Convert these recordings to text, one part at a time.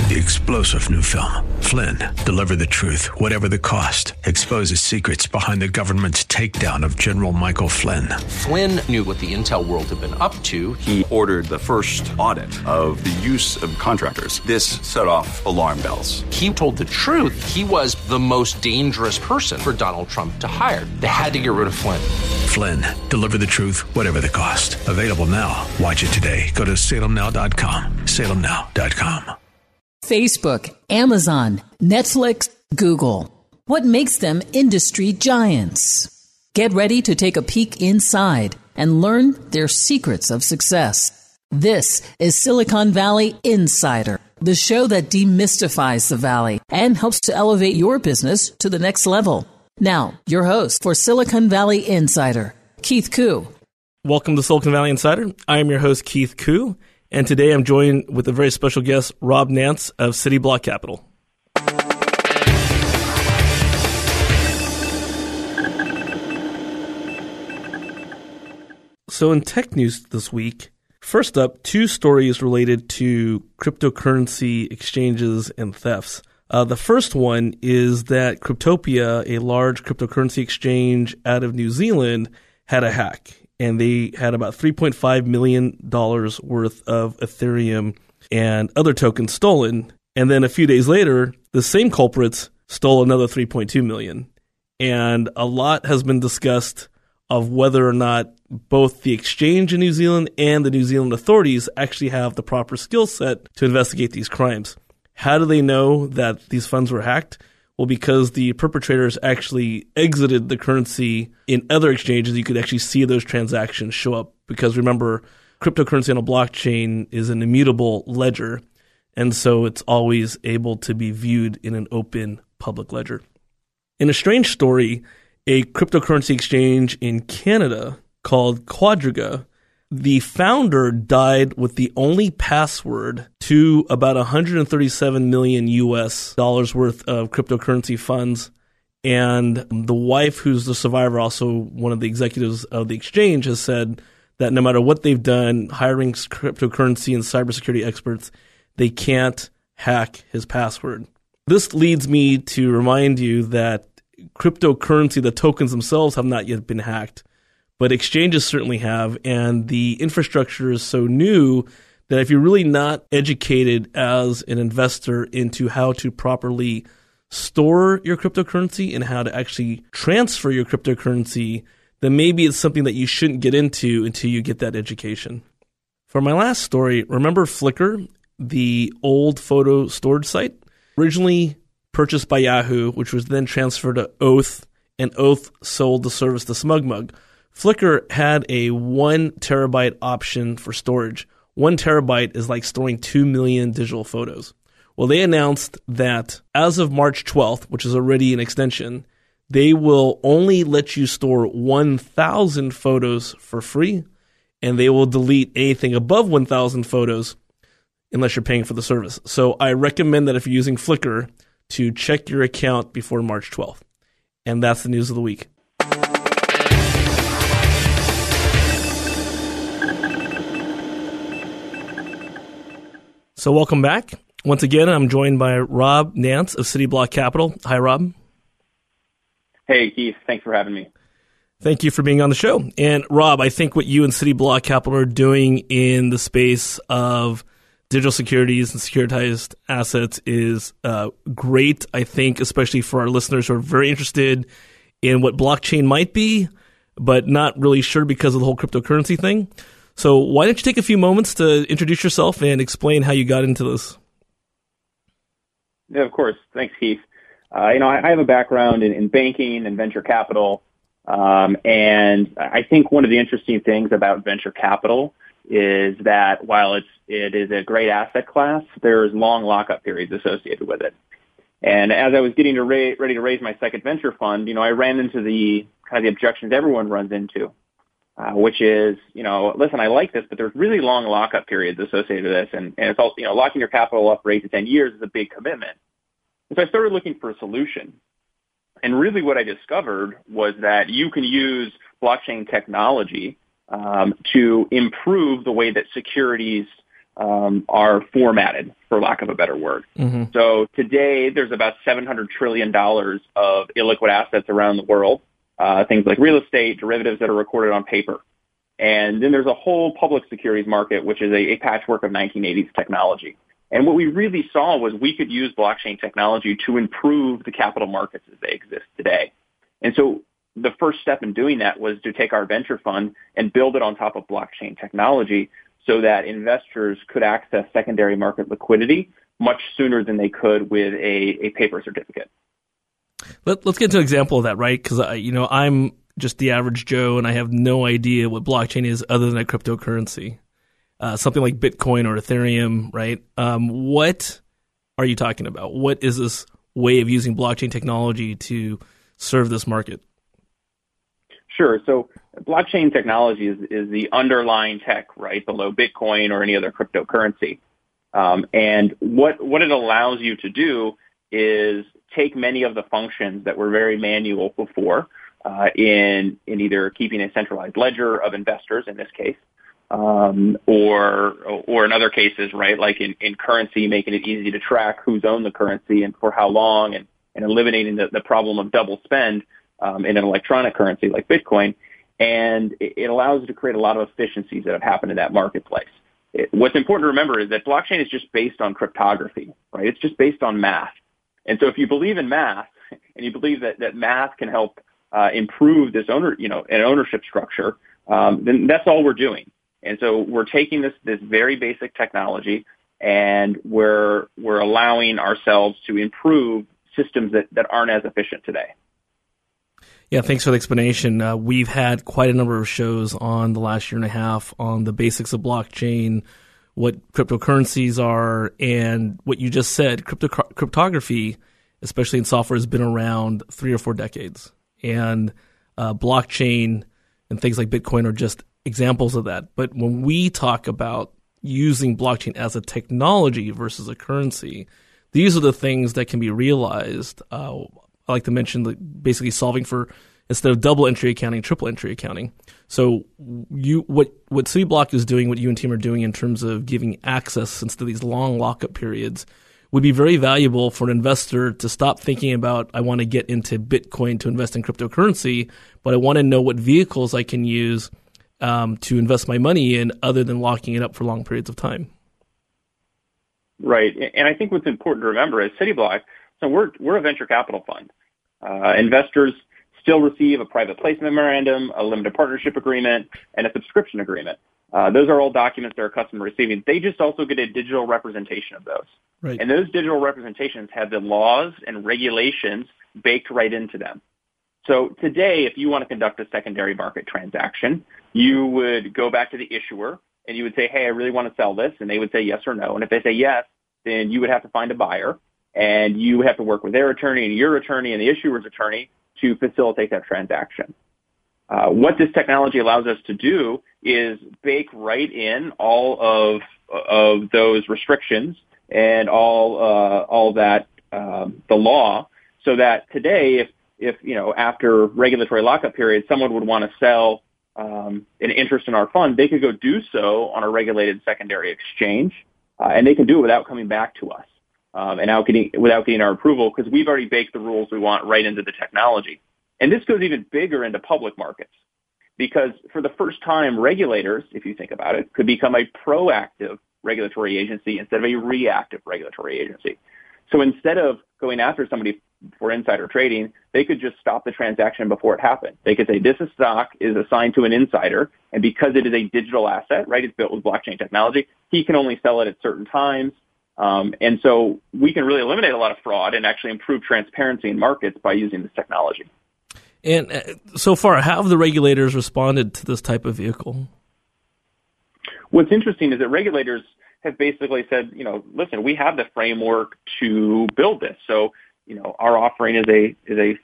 the explosive new film, Flynn, Deliver the Truth, Whatever the Cost, exposes secrets behind the government's takedown of General Michael Flynn. Flynn knew what the intel world had been up to. He ordered the first audit of the use of contractors. This set off alarm bells. He told the truth. He was the most dangerous person for Donald Trump to hire. They had to get rid of Flynn. Flynn, Deliver the Truth, Whatever the Cost. Available now. Watch it today. Go to salemnow.com. salemnow.com. Facebook, Amazon, Netflix, Google. What makes them industry giants? Get ready to take a peek inside and learn their secrets of success. This is Silicon Valley Insider, the show that demystifies the Valley and helps to elevate your business to the next level. Now, your host for Silicon Valley Insider, Keith Koo. Welcome to Silicon Valley Insider. I am your host, Keith Koo, and today I'm joined with a very special guest, Rob Nance of City Block Capital. So in tech news this week, first up, two stories related to cryptocurrency exchanges and thefts. The first one is that Cryptopia, a large cryptocurrency exchange out of New Zealand, had a hack. And they had about $3.5 million worth of Ethereum and other tokens stolen. And then a few days later, the same culprits stole another $3.2 million. And a lot has been discussed of whether or not both the exchange in New Zealand and the New Zealand authorities actually have the proper skill set to investigate these crimes. How do they know that these funds were hacked? Well, because the perpetrators actually exited the currency in other exchanges, you could actually see those transactions show up. Because remember, cryptocurrency on a blockchain is an immutable ledger, and so it's always able to be viewed in an open public ledger. In a strange story, a cryptocurrency exchange in Canada called Quadriga, the founder died with the only password to about $137 million US worth of cryptocurrency funds. And the wife, who's the survivor, also one of the executives of the exchange, has said that no matter what they've done, hiring cryptocurrency and cybersecurity experts, they can't hack his password. This leads me to remind you that cryptocurrency, the tokens themselves, have not yet been hacked. But exchanges certainly have, and the infrastructure is so new that if you're really not educated as an investor into how to properly store your cryptocurrency and how to actually transfer your cryptocurrency, then maybe it's something that you shouldn't get into until you get that education. For my last story, remember Flickr, the old photo storage site? Originally purchased by Yahoo, which was then transferred to Oath, and Oath sold the service to SmugMug. Flickr had a 1 terabyte option for storage. 1 terabyte is like storing 2 million digital photos. Well, they announced that as of March 12th, which is already an extension, they will only let you store 1,000 photos for free, and they will delete anything above 1,000 photos unless you're paying for the service. So I recommend that if you're using Flickr, to check your account before March 12th. And that's the news of the week. So welcome back. Once again, I'm joined by Rob Nance of City Block Capital. Hi, Rob. Hey, Keith. Thanks for having me. Thank you for being on the show. And Rob, I think what you and City Block Capital are doing in the space of digital securities and securitized assets is great, I think, especially for our listeners who are very interested in what blockchain might be, but not really sure because of the whole cryptocurrency thing. So why don't you take a few moments to introduce yourself and explain how you got into this? Yeah, of course. Thanks, Keith. I have a background in banking and venture capital, and I think one of the interesting things about venture capital is that while it is a great asset class, there's long lockup periods associated with it. And as I was getting ready to raise my second venture fund, I ran into the kind of the objections everyone runs into, which is, listen, I like this, but there's really long lockup periods associated with this, and it's all, locking your capital up for 8 to 10 years is a big commitment. And so I started looking for a solution. And really what I discovered was that you can use blockchain technology to improve the way that securities are formatted, for lack of a better word. Mm-hmm. So today there's about $700 trillion of illiquid assets around the world, things like real estate, derivatives that are recorded on paper. And then there's a whole public securities market, which is a patchwork of 1980s technology. And what we really saw was we could use blockchain technology to improve the capital markets as they exist today. And so the first step in doing that was to take our venture fund and build it on top of blockchain technology so that investors could access secondary market liquidity much sooner than they could with a paper certificate. Let's get to an example of that, right? Because, I'm just the average Joe, and I have no idea what blockchain is other than a cryptocurrency, something like Bitcoin or Ethereum, right? What are you talking about? What is this way of using blockchain technology to serve this market? Sure. So blockchain technology is the underlying tech, right, below Bitcoin or any other cryptocurrency. And what it allows you to do is take many of the functions that were very manual before, in either keeping a centralized ledger of investors in this case, or in other cases, right, like in currency, making it easy to track who's owned the currency and for how long, and eliminating the problem of double spend in an electronic currency like Bitcoin. And it allows you to create a lot of efficiencies that have happened in that marketplace. What's important to remember is that blockchain is just based on cryptography, right? It's just based on math. And so if you believe in math and you believe that math can help improve this an ownership structure, then that's all we're doing. And so we're taking this very basic technology and we're allowing ourselves to improve systems that aren't as efficient today. Yeah, thanks for the explanation. We've had quite a number of shows on the last year and a half on the basics of blockchain, what cryptocurrencies are, and what you just said. Cryptography, especially in software, has been around 3 or 4 decades. And blockchain and things like Bitcoin are just examples of that. But when we talk about using blockchain as a technology versus a currency, these are the things that can be realized. I like to mention basically solving for, instead of double entry accounting, triple entry accounting. So what CityBlock is doing, what you and team are doing in terms of giving access instead of these long lockup periods, would be very valuable for an investor to stop thinking about, I want to get into Bitcoin to invest in cryptocurrency, but I want to know what vehicles I can use to invest my money in other than locking it up for long periods of time. Right. And I think what's important to remember is CityBlock, so we're a venture capital fund. Investors still receive a private placement memorandum, a limited partnership agreement, and a subscription agreement. Those are all documents that our customer receiving. They just also get a digital representation of those. Right. And those digital representations have the laws and regulations baked right into them. So today, if you want to conduct a secondary market transaction, you would go back to the issuer and you would say, hey, I really want to sell this. And they would say yes or no. And if they say yes, then you would have to find a buyer. And you have to work with their attorney and your attorney and the issuer's attorney to facilitate that transaction. What this technology allows us to do is bake right in all of those restrictions and all that the law, so that today, if after regulatory lockup period, someone would want to sell an interest in our fund, they could go do so on a regulated secondary exchange, and they can do it without coming back to us. And without getting our approval, because we've already baked the rules we want right into the technology. And this goes even bigger into public markets, because for the first time, regulators, if you think about it, could become a proactive regulatory agency instead of a reactive regulatory agency. So instead of going after somebody for insider trading, they could just stop the transaction before it happened. They could say, this stock is assigned to an insider, and because it is a digital asset, right, it's built with blockchain technology, he can only sell it at certain times. And so we can really eliminate a lot of fraud and actually improve transparency in markets by using this technology. And so far, how have the regulators responded to this type of vehicle? What's interesting is that regulators have basically said, listen, we have the framework to build this. So, our offering is a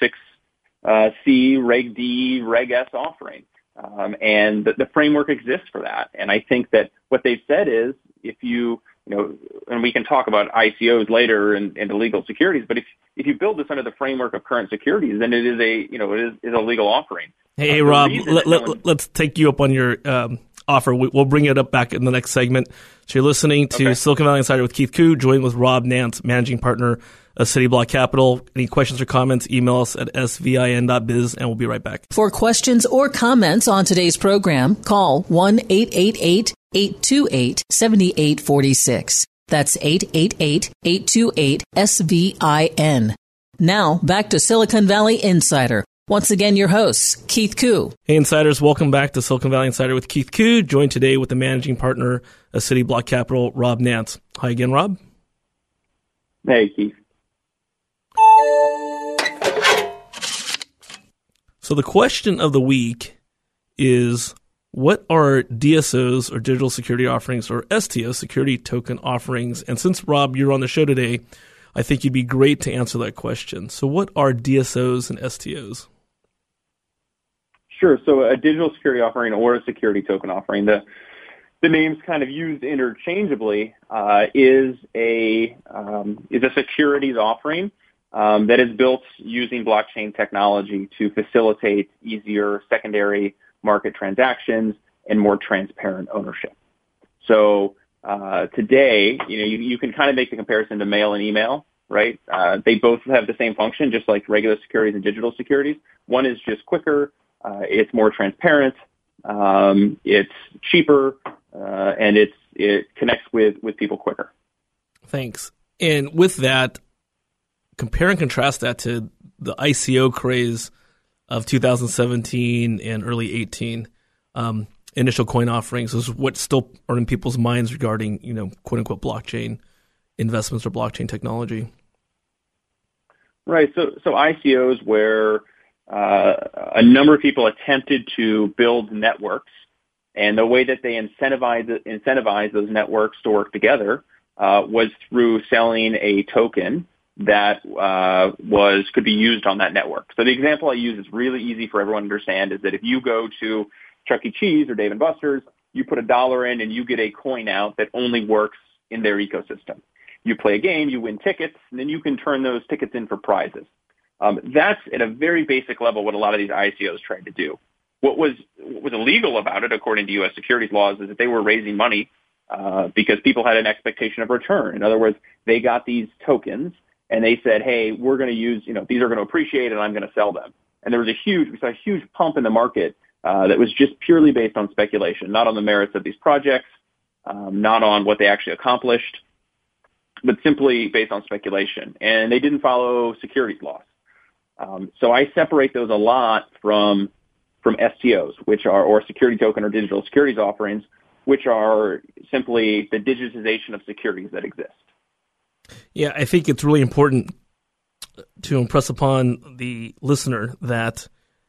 506C Reg D, Reg S offering. And the framework exists for that. And I think that what they've said is, if you and we can talk about ICOs later and illegal securities, but if you build this under the framework of current securities, then it is a legal offering. Hey, Rob, let's take you up on your offer. We'll bring it up back in the next segment. So you're listening to Silicon Valley Insider with Keith Koo, joined with Rob Nance, managing partner of Cityblock Capital. Any questions or comments, email us at svin.biz, and we'll be right back. For questions or comments on today's program, call 1-888-828-7846. That's 888-828-SVIN. Now, back to Silicon Valley Insider. Once again, your host, Keith Koo. Hey, Insiders, welcome back to Silicon Valley Insider with Keith Koo, joined today with the managing partner of Cityblock Capital, Rob Nance. Hi again, Rob. Hey, Keith. So the question of the week is, what are DSOs, or digital security offerings, or STO, security token offerings? And since, Rob, you're on the show today, I think you'd be great to answer that question. So what are DSOs and STOs? Sure. So a digital security offering or a security token offering, the names kind of used interchangeably, is a securities offering that is built using blockchain technology to facilitate easier secondary market transactions and more transparent ownership. So today, you can kind of make the comparison to mail and email, right? They both have the same function, just like regular securities and digital securities. One is just quicker, it's more transparent, it's cheaper, and it connects with people quicker. Thanks. And with that, compare and contrast that to the ICO craze of 2017 and early 18. Initial coin offerings is what still are in people's minds regarding, quote unquote, blockchain investments or blockchain technology. Right. So ICOs, where a number of people attempted to build networks, and the way that they incentivize those networks to work together was through selling a token that could be used on that network. So the example I use is really easy for everyone to understand, is that if you go to Chuck E. Cheese or Dave & Buster's, you put $1 in and you get a coin out that only works in their ecosystem. You play a game, you win tickets, and then you can turn those tickets in for prizes. That's at a very basic level what a lot of these ICOs tried to do. What was illegal about it, according to U.S. securities laws, is that they were raising money because people had an expectation of return. In other words, they got these tokens and they said, hey, we're going to use, these are going to appreciate and I'm going to sell them. And we saw a huge pump in the market that was just purely based on speculation, not on the merits of these projects, not on what they actually accomplished, but simply based on speculation. And they didn't follow securities laws. So I separate those a lot from STOs, which are, or security token or digital securities offerings, which are simply the digitization of securities that exist. Yeah, I think it's really important to impress upon the listener that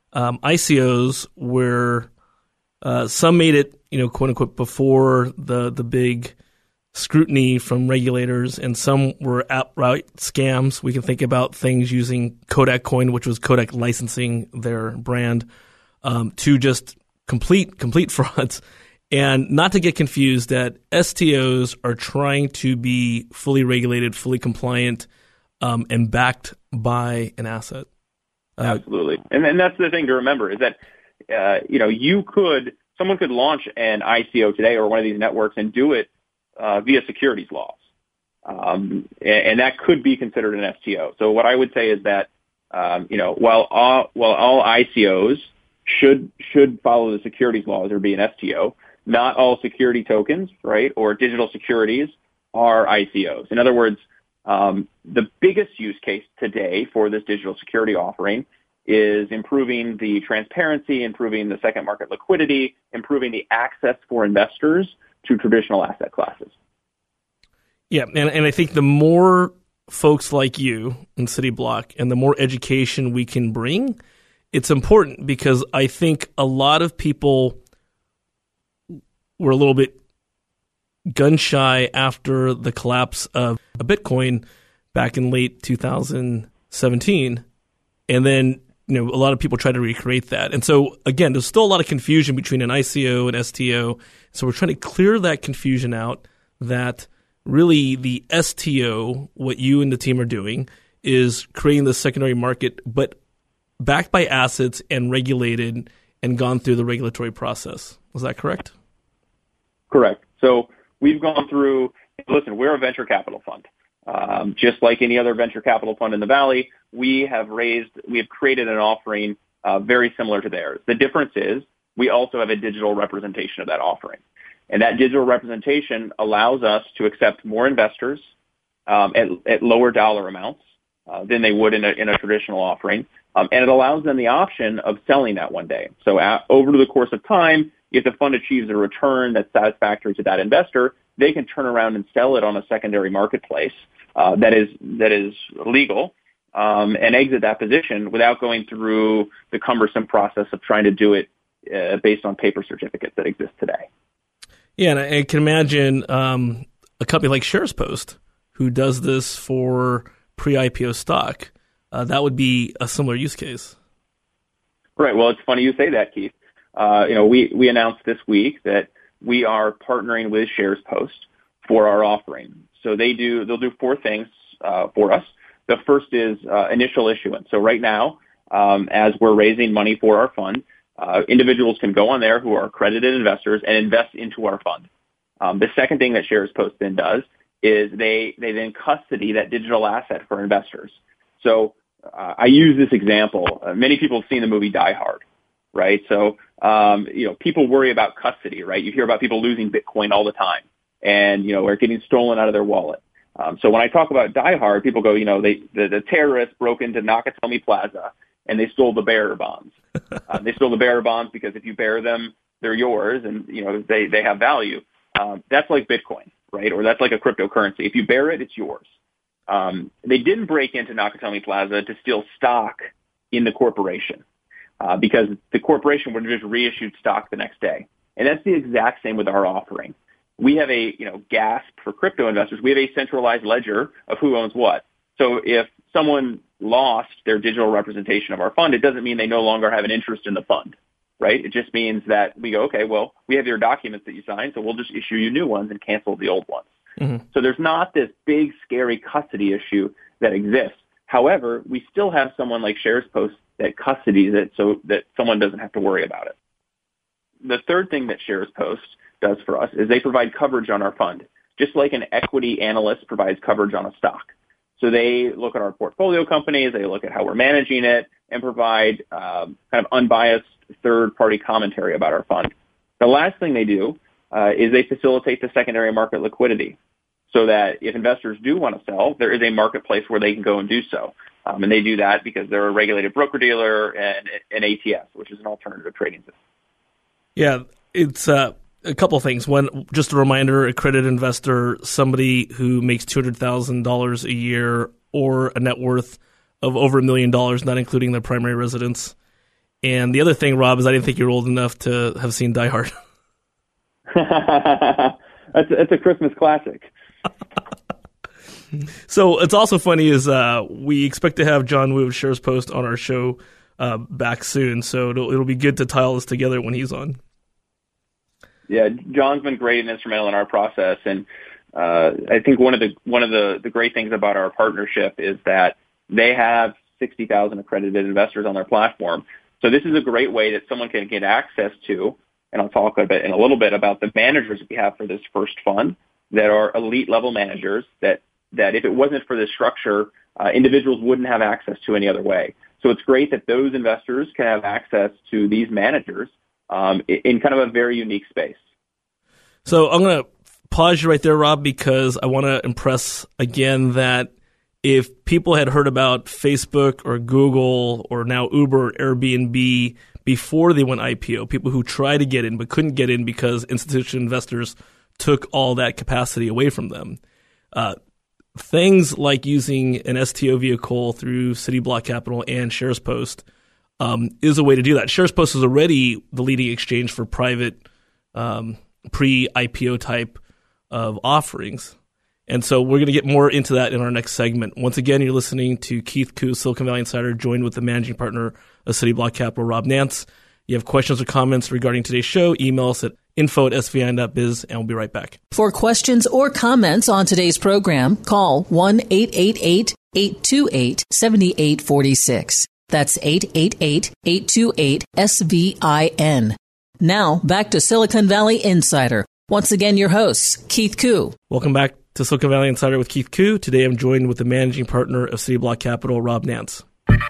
ICOs were, some made it, quote unquote, before the big scrutiny from regulators, and some were outright scams. We can think about things using Kodak Coin, which was Kodak licensing their brand, to just complete frauds. And not to get confused, that STOs are trying to be fully regulated, fully compliant, and backed by an asset. Absolutely. And that's the thing to remember, is that, someone could launch an ICO today or one of these networks and do it via securities laws. And that could be considered an STO. So what I would say is that, while all ICOs should follow the securities laws or be an STO, not all security tokens, right, or digital securities are ICOs. In other words, the biggest use case today for this digital security offering is improving the transparency, improving the second market liquidity, improving the access for investors to traditional asset classes. Yeah, and I think the more folks like you in Cityblock and the more education we can bring, it's important, because I think a lot of people were a little bit gun shy after the collapse of Bitcoin back in late 2017. And then, a lot of people try to recreate that. And so, again, there's still a lot of confusion between an ICO and STO. So we're trying to clear that confusion out, that really the STO, what you and the team are doing, is creating the secondary market, but backed by assets and regulated and gone through the regulatory process. Was that correct? Correct. So we've gone through, listen, we're a venture capital fund. Just like any other venture capital fund in the Valley, we have created an offering very similar to theirs. The difference is we also have a digital representation of that offering. And that digital representation allows us to accept more investors at lower dollar amounts than they would in a traditional offering. And it allows them the option of selling that one day. So over the course of time, if the fund achieves a return that's satisfactory to that investor, they can turn around and sell it on a secondary marketplace that is legal and exit that position without going through the cumbersome process of trying to do it based on paper certificates that exist today. Yeah, and I can imagine a company like SharesPost who does this for pre-IPO stock. That would be a similar use case. Right. Well, it's funny you say that, Keith. We announced this week that we are partnering with SharesPost for our offering. So they'll do four things for us. The first is initial issuance. So right now, as we're raising money for our fund, individuals can go on there who are accredited investors and invest into our fund. The second thing that SharesPost then does is they then custody that digital asset for investors. So I use this example. Many people have seen the movie Die Hard, right? So people worry about custody, right? You hear about people losing Bitcoin all the time, and or getting stolen out of their wallet. So when I talk about Die Hard, people go, the terrorists broke into Nakatomi Plaza and they stole the bearer bonds. They stole the bearer bonds because if you bear them, they're yours, and they have value. That's like Bitcoin, right? Or that's like a cryptocurrency. If you bear it, it's yours. They didn't break into Nakatomi Plaza to steal stock in the corporation because the corporation would have just reissued stock the next day. And that's the exact same with our offering. We have a, GASP for crypto investors. We have a centralized ledger of who owns what. So if someone lost their digital representation of our fund, it doesn't mean they no longer have an interest in the fund, right? It just means that we go, okay, well, we have your documents that you signed, so we'll just issue you new ones and cancel the old ones. Mm-hmm. So there's not this big, scary custody issue that exists. However, we still have someone like SharesPost that custodies it so that someone doesn't have to worry about it. The third thing that SharesPost does for us is they provide coverage on our fund, just like an equity analyst provides coverage on a stock. So they look at our portfolio companies, they look at how we're managing it, and provide kind of unbiased third-party commentary about our fund. The last thing they do is they facilitate the secondary market liquidity so that if investors do want to sell, there is a marketplace where they can go and do so. And they do that because they're a regulated broker-dealer and an ATS, which is an alternative trading system. Yeah, it's a couple of things. One, just a reminder, accredited investor, somebody who makes $200,000 a year or a net worth of over $1 million, not including their primary residence. And the other thing, Rob, is I didn't think you were old enough to have seen Die Hard. That's a Christmas classic. So it's also funny is we expect to have John Wu of SharesPost on our show back soon. So it'll be good to tie all this together when he's on. Yeah, John's been great and instrumental in our process, and I think one of the great things about our partnership is that they have 60,000 accredited investors on their platform. So this is a great way that someone can get access to, and I'll talk in a little bit about the managers we have for this first fund that are elite level managers that if it wasn't for this structure, individuals wouldn't have access to any other way. So it's great that those investors can have access to these managers in kind of a very unique space. So I'm going to pause you right there, Rob, because I want to impress again that if people had heard about Facebook or Google or now Uber or Airbnb before they went IPO, people who tried to get in but couldn't get in because institutional investors took all that capacity away from them, things like using an STO vehicle through Cityblock Capital and SharesPost is a way to do that. SharesPost is already the leading exchange for private pre-IPO type of offerings. And so we're going to get more into that in our next segment. Once again, you're listening to Keith Koo, Silicon Valley Insider, joined with the managing partner of Cityblock Capital, Rob Nance. You have questions or comments regarding today's show, email us at info@svin.biz, and we'll be right back. For questions or comments on today's program, call 1-888-828-7846. That's 888-828-SVIN. Now, back to Silicon Valley Insider Once again, your host, Keith Koo. Welcome back to Silicon Valley Insider with Keith Koo. Today I'm joined with the managing partner of Cityblock Capital, Rob Nance.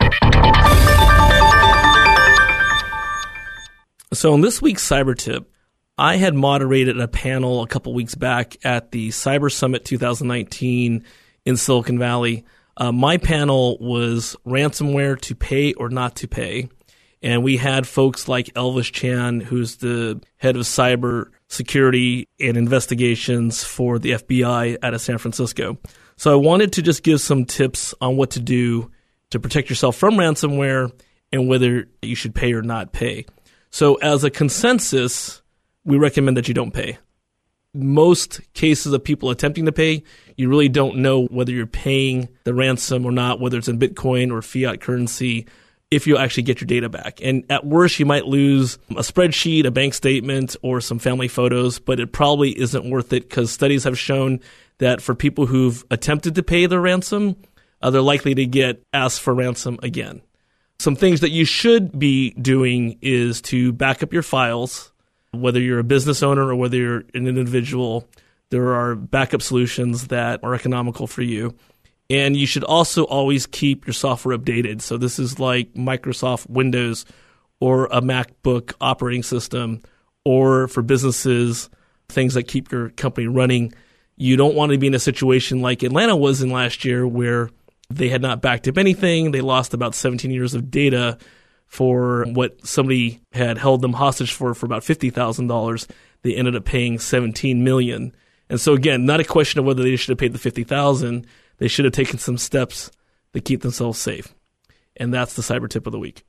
So in this week's Cyber Tip, I had moderated a panel a couple weeks back at the Cyber Summit 2019 in Silicon Valley. My panel was ransomware to pay or not to pay. And we had folks like Elvis Chan, who's the head of cyber security and investigations for the FBI out of San Francisco. So I wanted to just give some tips on what to do to protect yourself from ransomware and whether you should pay or not pay. So as a consensus, we recommend that you don't pay. Most cases of people attempting to pay, you really don't know whether you're paying the ransom or not, whether it's in Bitcoin or fiat currency, if you actually get your data back. And at worst, you might lose a spreadsheet, a bank statement, or some family photos, but it probably isn't worth it because studies have shown that for people who've attempted to pay the ransom, they're likely to get asked for ransom again. Some things that you should be doing is to back up your files, whether you're a business owner or whether you're an individual. There are backup solutions that are economical for you. And you should also always keep your software updated. So this is like Microsoft Windows or a MacBook operating system, or for businesses, things that keep your company running. You don't want to be in a situation like Atlanta was in last year where they had not backed up anything. They lost about 17 years of data for what somebody had held them hostage for about $50,000. They ended up paying $17 million. And so again, not a question of whether they should have paid the $50,000. They should have taken some steps to keep themselves safe. And that's the cyber tip of the week.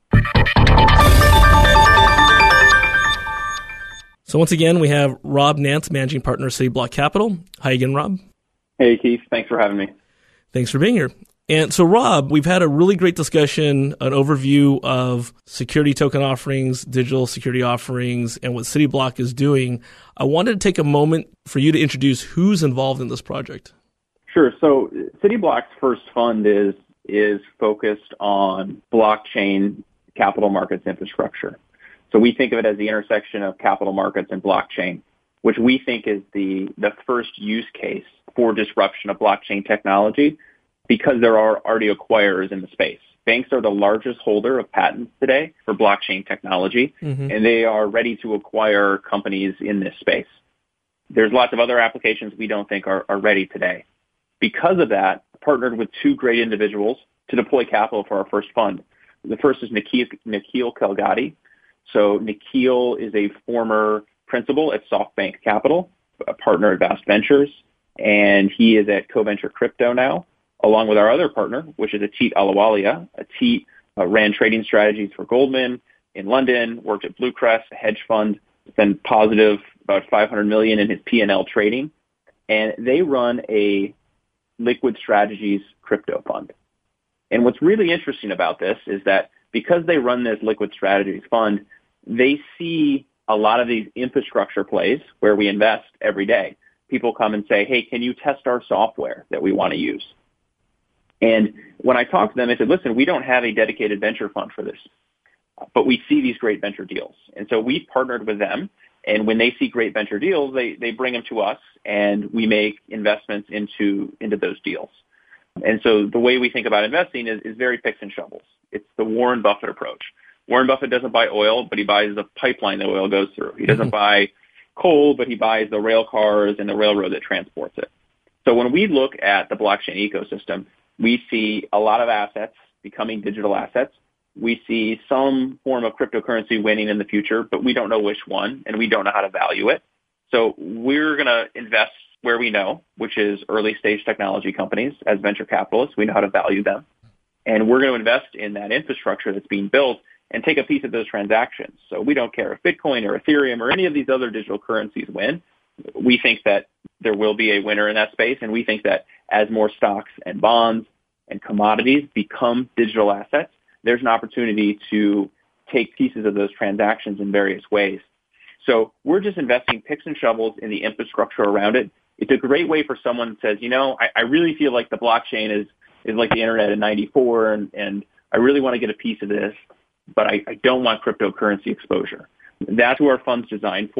So once again, we have Rob Nance, managing partner of Cityblock Capital. Hi again, Rob. Hey, Keith. Thanks for having me. Thanks for being here. And so, Rob, we've had a really great discussion, an overview of security token offerings, digital security offerings, and what Cityblock is doing. I wanted to take a moment for you to introduce who's involved in this project. Sure. So Cityblock's first fund is focused on blockchain capital markets infrastructure. So we think of it as the intersection of capital markets and blockchain, which we think is the first use case for disruption of blockchain technology, because there are already acquirers in the space. Banks are the largest holder of patents today for blockchain technology, and they are ready to acquire companies in this space. There's lots of other applications we don't think are ready today. Because of that, partnered with two great individuals to deploy capital for our first fund. The first is Nikhil Kalgati. So Nikhil is a former principal at SoftBank Capital, a partner at Vast Ventures, and he is at CoVenture Crypto now, along with our other partner, which is Atit Ahluwalia. Atit ran trading strategies for Goldman in London, worked at Bluecrest, a hedge fund, been positive about $500 million in his P&L trading. And they run a liquid strategies crypto fund. And what's really interesting about this is that because they run this liquid strategies fund, they see a lot of these infrastructure plays where we invest every day. People come and say, hey, can you test our software that we want to use? And when I talked to them, I said, listen, we don't have a dedicated venture fund for this, but we see these great venture deals. And so we partnered with them. And when they see great venture deals, they bring them to us, and we make investments into those deals. And so the way we think about investing is very picks and shovels. It's the Warren Buffett approach. Warren Buffett doesn't buy oil, but he buys the pipeline the oil goes through. He doesn't buy coal, but he buys the rail cars and the railroad that transports it. So when we look at the blockchain ecosystem, we see a lot of assets becoming digital assets. We see some form of cryptocurrency winning in the future, but we don't know which one, and we don't know how to value it. So we're going to invest where we know, which is early stage technology companies. As venture capitalists, we know how to value them. And we're going to invest in that infrastructure that's being built and take a piece of those transactions. So we don't care if Bitcoin or Ethereum or any of these other digital currencies win. We think that there will be a winner in that space, and we think that as more stocks and bonds and commodities become digital assets, there's an opportunity to take pieces of those transactions in various ways. So we're just investing picks and shovels in the infrastructure around it. It's a great way for someone who says, I really feel like the blockchain is like the internet in 94, and I really want to get a piece of this, but I don't want cryptocurrency exposure. That's what our fund's designed for.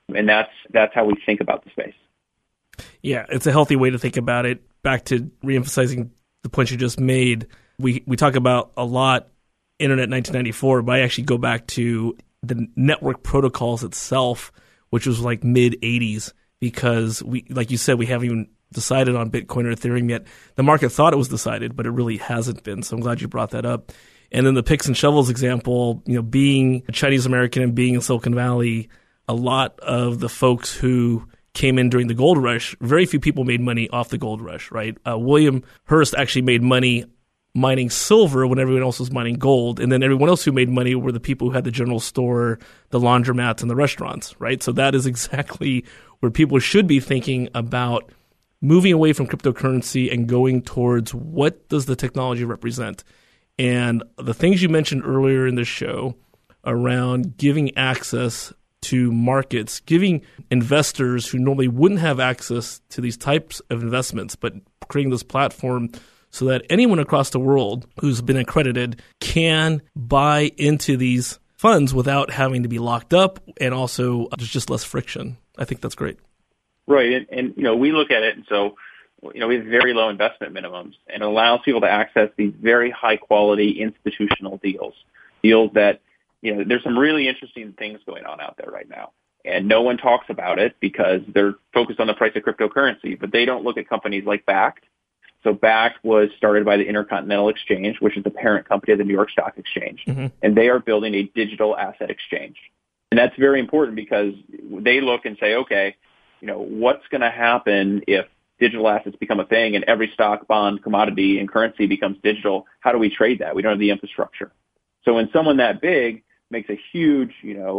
And that's how we think about the space. Yeah, it's a healthy way to think about it. Back to reemphasizing the point you just made, we talk about a lot Internet 1994, but I actually go back to the network protocols itself, which was like mid-'80s, because like you said, we haven't even decided on Bitcoin or Ethereum yet. The market thought it was decided, but it really hasn't been. So I'm glad you brought that up. And then the picks and shovels example, being a Chinese American and being in Silicon Valley, a lot of the folks who came in during the gold rush, very few people made money off the gold rush, right? William Hearst actually made money mining silver when everyone else was mining gold. And then everyone else who made money were the people who had the general store, the laundromats, and the restaurants, right? So that is exactly where people should be thinking about moving away from cryptocurrency and going towards what does the technology represent. And the things you mentioned earlier in the show around giving access to markets, giving investors who normally wouldn't have access to these types of investments, but creating this platform so that anyone across the world who's been accredited can buy into these funds without having to be locked up, and also there's just less friction. I think that's great. Right. And we look at it, and so, we have very low investment minimums, and it allows people to access these very high quality institutional deals that, there's some really interesting things going on out there right now. And no one talks about it because they're focused on the price of cryptocurrency, but they don't look at companies like Bakkt. So Bakkt was started by the Intercontinental Exchange, which is the parent company of the New York Stock Exchange. Mm-hmm. And they are building a digital asset exchange. And that's very important because they look and say, okay, what's going to happen if digital assets become a thing and every stock, bond, commodity, and currency becomes digital? How do we trade that? We don't have the infrastructure. So when someone that big makes a huge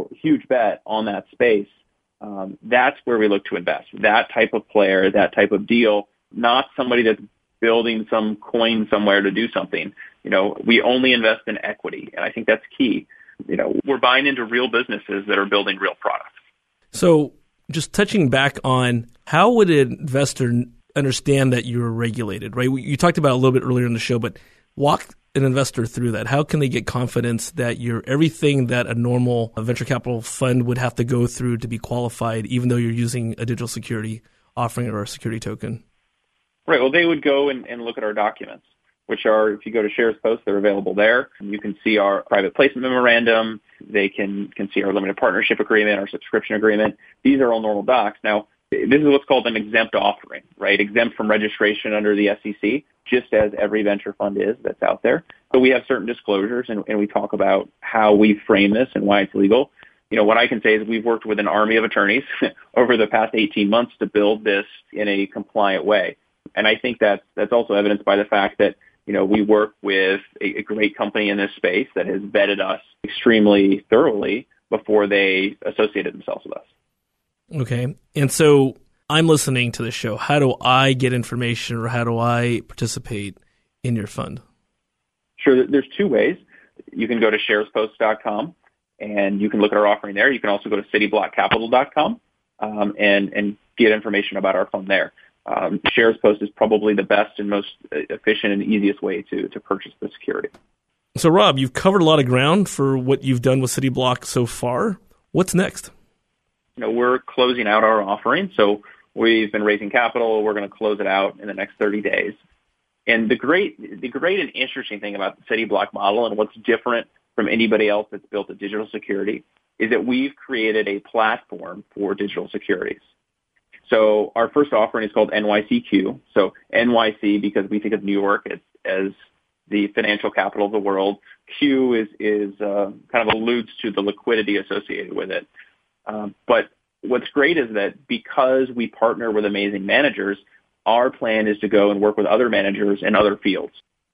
bet on that space, that's where we look to invest. That type of player, that type of deal, not somebody that's building some coin somewhere to do something. We only invest in equity, and I think that's key. We're buying into real businesses that are building real products. So just touching back on how would an investor understand that you're regulated, right? You talked about it a little bit earlier in the show, but walk an investor through that. How can they get confidence that you're everything that a normal venture capital fund would have to go through to be qualified, even though you're using a digital security offering or a security token? Right. Well, they would go and look at our documents, which are, if you go to Shares Post, they're available there. You can see our private placement memorandum. They can see our limited partnership agreement, our subscription agreement. These are all normal docs. Now, this is what's called an exempt offering, right? Exempt from registration under the SEC, just as every venture fund is that's out there. But we have certain disclosures, and we talk about how we frame this and why it's legal. What I can say is we've worked with an army of attorneys over the past 18 months to build this in a compliant way. And I think that's also evidenced by the fact that, we work with a great company in this space that has vetted us extremely thoroughly before they associated themselves with us. Okay. And so I'm listening to the show. How do I get information, or how do I participate in your fund? Sure. There's two ways. You can go to sharespost.com and you can look at our offering there. You can also go to cityblockcapital.com and get information about our fund there. Shares Post is probably the best and most efficient and easiest way to purchase the security. So, Rob, you've covered a lot of ground for what you've done with CityBlock so far. What's next? We're closing out our offering. So we've been raising capital. We're going to close it out in the next 30 days. And the great and interesting thing about the CityBlock model and what's different from anybody else that's built a digital security is that we've created a platform for digital securities. So our first offering is called NYCQ. So NYC, because we think of New York as the financial capital of the world. Q is kind of alludes to the liquidity associated with it. But what's great is that because we partner with amazing managers, our plan is to go and work with other managers in other fields.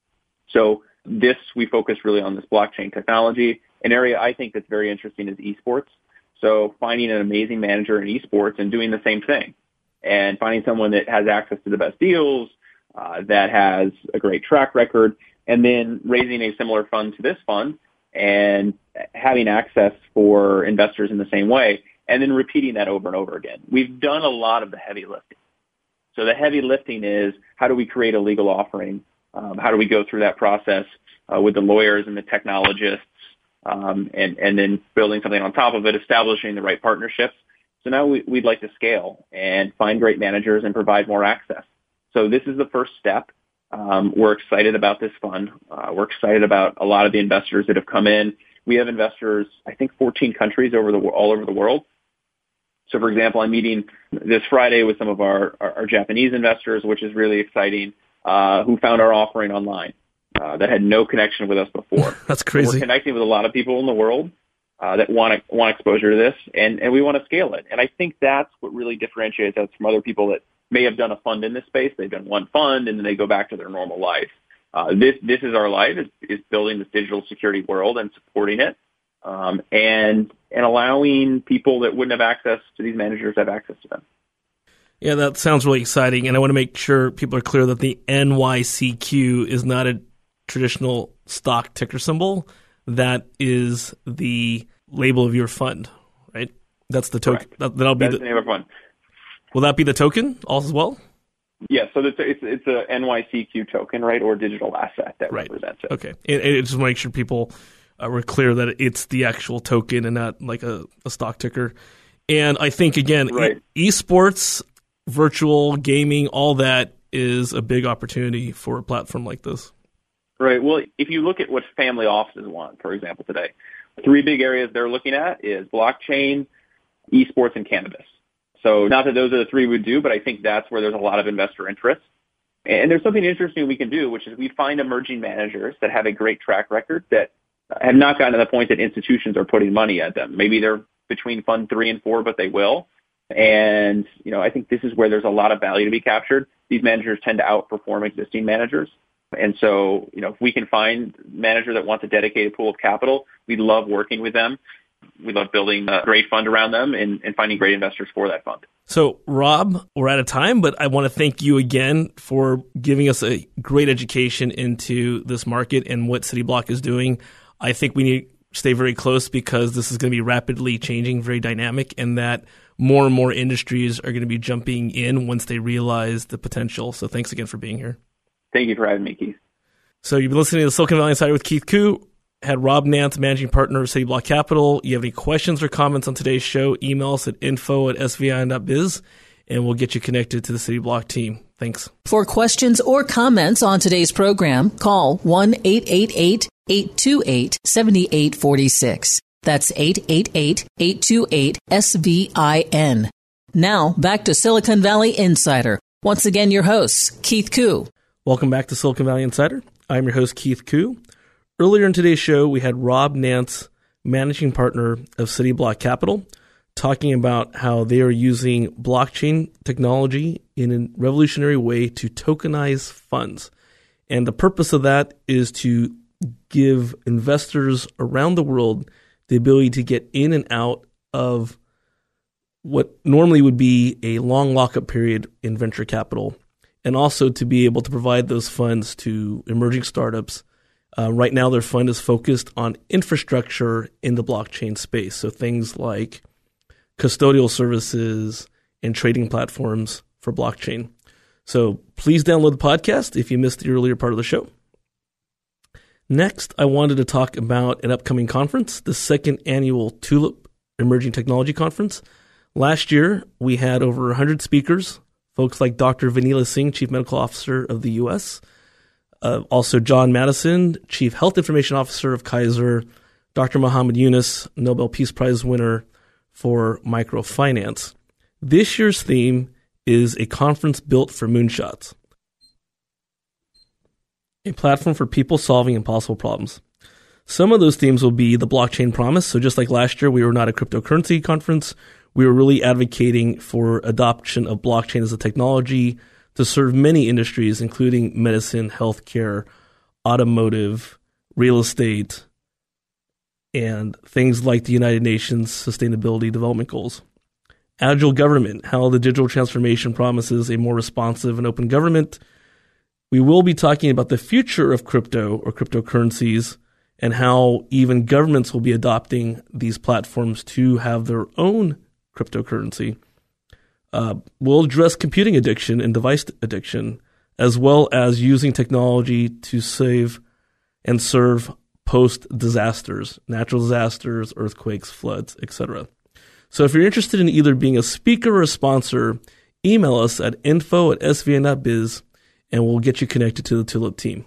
So we focus really on this blockchain technology. An area I think that's very interesting is esports. So finding an amazing manager in esports and doing the same thing, and finding someone that has access to the best deals, that has a great track record, and then raising a similar fund to this fund and having access for investors in the same way, and then repeating that over and over again. We've done a lot of the heavy lifting. So the heavy lifting is, how do we create a legal offering? How do we go through that process with the lawyers and the technologists, and then building something on top of it, establishing the right partnerships. So now we'd like to scale and find great managers and provide more access. So this is the first step. We're excited about this fund. We're excited about a lot of the investors that have come in. We have investors, I think, 14 countries all over the world. So, for example, I'm meeting this Friday with some of our Japanese investors, which is really exciting, who found our offering online that had no connection with us before. That's crazy. So we're connecting with a lot of people in the world that want exposure to this, and we want to scale it. And I think that's what really differentiates us from other people that may have done a fund in this space. They've done one fund, and then they go back to their normal life. This is our life, is building this digital security world and supporting it, and allowing people that wouldn't have access to these managers to have access to them. Yeah, that sounds really exciting, and I want to make sure people are clear that the NYCQ is not a traditional stock ticker symbol. That is the label of your fund, right? That's the token. That'll be the name of our fund. Will that be the token as well? Yeah, so it's a NYCQ token, right, or digital asset that represents it. Okay, and just make sure people were clear that it's the actual token and not like a stock ticker. And I think, again, esports, virtual gaming, all that is a big opportunity for a platform like this. Right. Well, if you look at what family offices want, for example, today, 3 big areas they're looking at is blockchain, esports, and cannabis. So not that those are the 3 we do, but I think that's where there's a lot of investor interest. And there's something interesting we can do, which is we find emerging managers that have a great track record that have not gotten to the point that institutions are putting money at them. Maybe they're between fund 3 and 4, but they will. And, I think this is where there's a lot of value to be captured. These managers tend to outperform existing managers. And so, if we can find a manager that wants a dedicated pool of capital, we love working with them. We love building a great fund around them and finding great investors for that fund. So, Rob, we're out of time, but I want to thank you again for giving us a great education into this market and what Cityblock is doing. I think we need to stay very close because this is going to be rapidly changing, very dynamic, and that more and more industries are going to be jumping in once they realize the potential. So thanks again for being here. Thank you for having me, Keith. So you've been listening to the Silicon Valley Insider with Keith Koo. Had Rob Nance, managing partner of Cityblock Capital. You have any questions or comments on today's show, email us at info@svin.biz, and we'll get you connected to the Cityblock team. Thanks. For questions or comments on today's program, call 1-888-828-7846. That's 888-828-SVIN. Now, back to Silicon Valley Insider. Once again, your host, Keith Koo. Welcome back to Silicon Valley Insider. I'm your host, Keith Koo. Earlier in today's show, we had Rob Nance, managing partner of Cityblock Capital, talking about how they are using blockchain technology in a revolutionary way to tokenize funds. And the purpose of that is to give investors around the world the ability to get in and out of what normally would be a long lockup period in venture capital, and also to be able to provide those funds to emerging startups. Right now, their fund is focused on infrastructure in the blockchain space, so things like custodial services and trading platforms for blockchain. So please download the podcast if you missed the earlier part of the show. Next, I wanted to talk about an upcoming conference, the 2nd annual Tulip Emerging Technology Conference. Last year, we had over 100 speakers, folks like Dr. Vanila Singh, Chief Medical Officer of the U.S., also John Madison, Chief Health Information Officer of Kaiser, Dr. Muhammad Yunus, Nobel Peace Prize winner for microfinance. This year's theme is a conference built for moonshots, a platform for people solving impossible problems. Some of those themes will be the blockchain promise. So just like last year, we were not a cryptocurrency conference. We were really advocating for adoption of blockchain as a technology to serve many industries, including medicine, healthcare, automotive, real estate, and things like the United Nations Sustainability Development Goals. Agile government, how the digital transformation promises a more responsive and open government. We will be talking about the future of crypto or cryptocurrencies and how even governments will be adopting these platforms to have their own cryptocurrency. We'll address computing addiction and device addiction, as well as using technology to save and serve post-disasters, natural disasters, earthquakes, floods, etc. So if you're interested in either being a speaker or a sponsor, email us at info@svn.biz, and we'll get you connected to the Tulip team.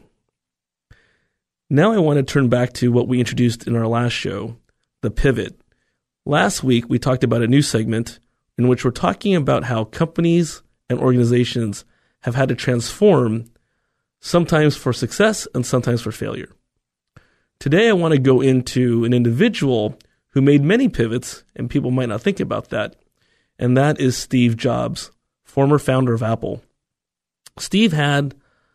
Now I want to turn back to what we introduced in our last show, the pivot. Last week, we talked about a new segment in which we're talking about how companies and organizations have had to transform, sometimes for success and sometimes for failure. Today, I want to go into an individual who made many pivots, and people might not think about that, and that is Steve Jobs, former founder of Apple. Steve had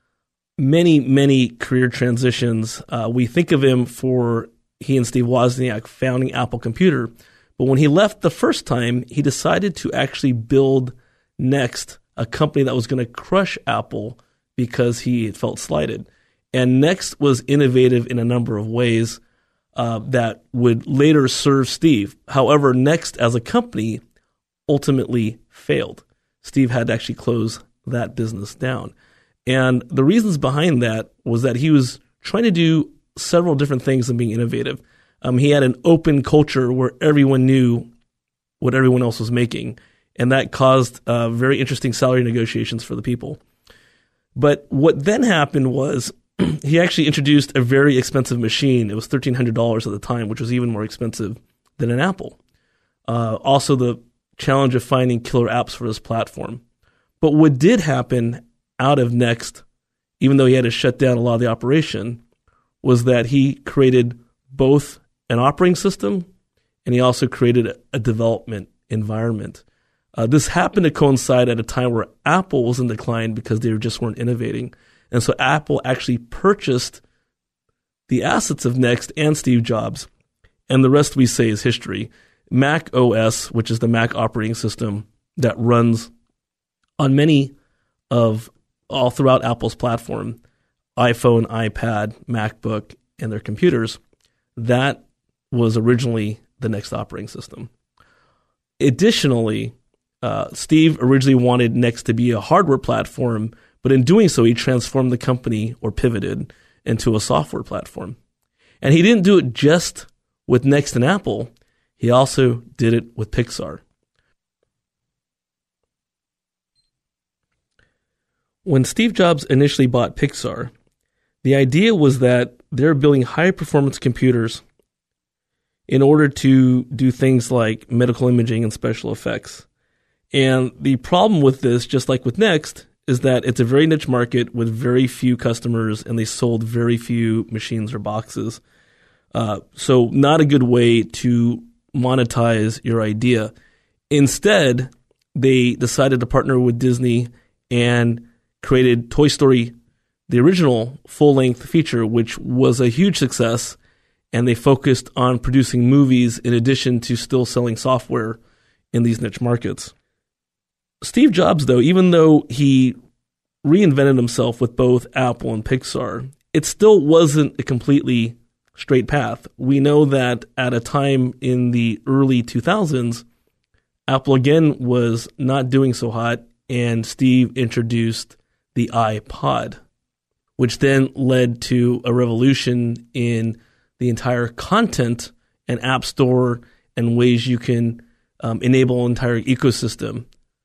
many career transitions. We think of him for he and Steve Wozniak founding Apple Computer, but when he left the first time, he decided to actually build Next, a company that was going to crush Apple because he felt slighted. And Next was innovative in a number of ways that would later serve Steve. However, Next as a company ultimately failed. Steve had to actually close that business down. And the reasons behind that was that he was trying to do several different things and being innovative. He had an open culture where everyone knew what everyone else was making, and that caused very interesting salary negotiations for the people. But what then happened was he actually introduced a very expensive machine. It was $1,300 at the time, which was even more expensive than an Apple. Also, the challenge of finding killer apps for his platform. But what did happen out of Next, even though he had to shut down a lot of the operation, was that he created both an operating system and he also created a development environment. This happened to coincide at a time where Apple was in decline because they just weren't innovating. And so Apple actually purchased the assets of Next and Steve Jobs, and the rest we say is history. Mac OS, which is the Mac operating system that runs on many of all throughout Apple's platform, iPhone, iPad, MacBook, and their computers, that was originally the Next operating system. Additionally, Steve originally wanted Next to be a hardware platform, but in doing so, he transformed the company, or pivoted, into a software platform. And he didn't do it just with Next and Apple. He also did it with Pixar. When Steve Jobs initially bought Pixar, the idea was that they're building high-performance computers in order to do things like medical imaging and special effects. And the problem with this, just like with Next, is that it's a very niche market with very few customers, and they sold very few machines or boxes. So not a good way to monetize your idea. Instead, they decided to partner with Disney and created Toy Story, the original full-length feature, which was a huge success, and they focused on producing movies in addition to still selling software in these niche markets. Steve Jobs, though, even though he reinvented himself with both Apple and Pixar, it still wasn't a completely straight path. We know that at a time in the early 2000s, Apple again was not doing so hot, and Steve introduced the iPod, which then led to a revolution in the entire content and app store and ways you can enable an entire ecosystem.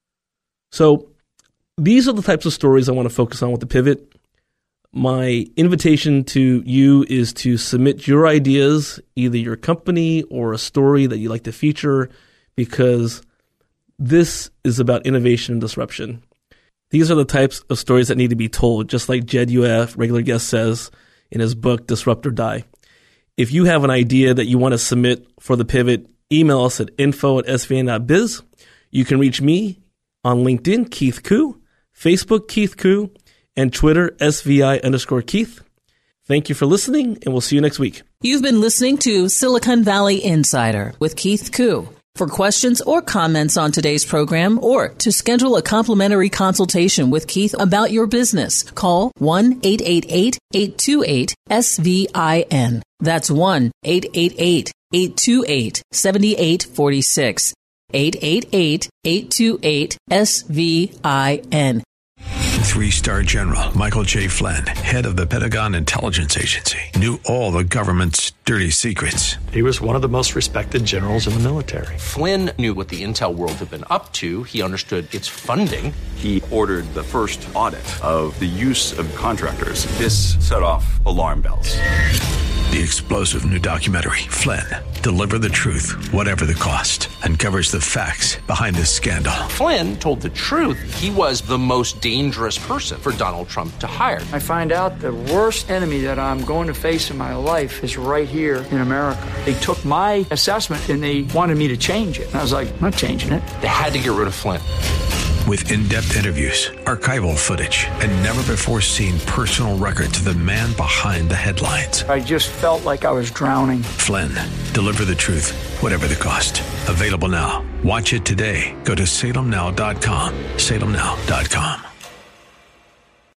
So these are the types of stories I want to focus on with the pivot. My invitation to you is to submit your ideas, either your company or a story that you'd like to feature, because this is about innovation and disruption. These are the types of stories that need to be told, just like Jed UF, regular guest, says in his book, Disrupt or Die. If you have an idea that you want to submit for the pivot, email us at info@svn.biz. You can reach me on LinkedIn, Keith Koo, Facebook, Keith Koo, and Twitter, SVI_Keith. Thank you for listening, and we'll see you next week. You've been listening to Silicon Valley Insider with Keith Koo. For questions or comments on today's program, or to schedule a complimentary consultation with Keith about your business, call 1-888-828-SVIN. That's 1-888-828-7846. 888-828-SVIN. 3-star general Michael J. Flynn, head of the Pentagon Intelligence Agency, knew all the government's dirty secrets. He was one of the most respected generals in the military. Flynn knew what the intel world had been up to. He understood its funding. He ordered the first audit of the use of contractors. This set off alarm bells. The explosive new documentary, Flynn, Deliver the Truth, Whatever the Cost, uncovers the facts behind this scandal. Flynn told the truth. He was the most dangerous person for Donald Trump to hire. I find out the worst enemy that I'm going to face in my life is right here in America. They took my assessment and they wanted me to change it. And I was like, I'm not changing it. They had to get rid of Flynn. With in-depth interviews, archival footage, and never-before-seen personal records of the man behind the headlines. I just felt like I was drowning. Flynn, Deliver the Truth, Whatever the Cost. Available now. Watch it today. Go to salemnow.com. salemnow.com.